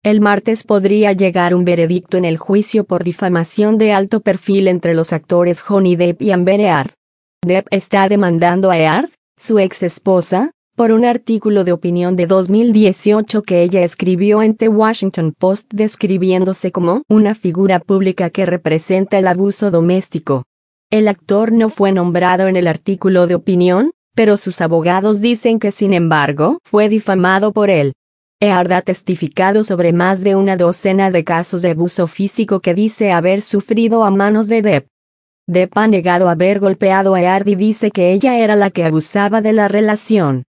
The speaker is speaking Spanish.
El martes podría llegar un veredicto en el juicio por difamación de alto perfil entre los actores Johnny Depp y Amber Heard. Depp está demandando a Heard, su ex esposa, por un artículo de opinión de 2018 que ella escribió en The Washington Post describiéndose como una figura pública que representa el abuso doméstico. El actor no fue nombrado en el artículo de opinión, pero sus abogados dicen que sin embargo fue difamado por él. Heard ha testificado sobre más de una docena de casos de abuso físico que dice haber sufrido a manos de Depp. Depp ha negado haber golpeado a Heard y dice que ella era la que abusaba de la relación.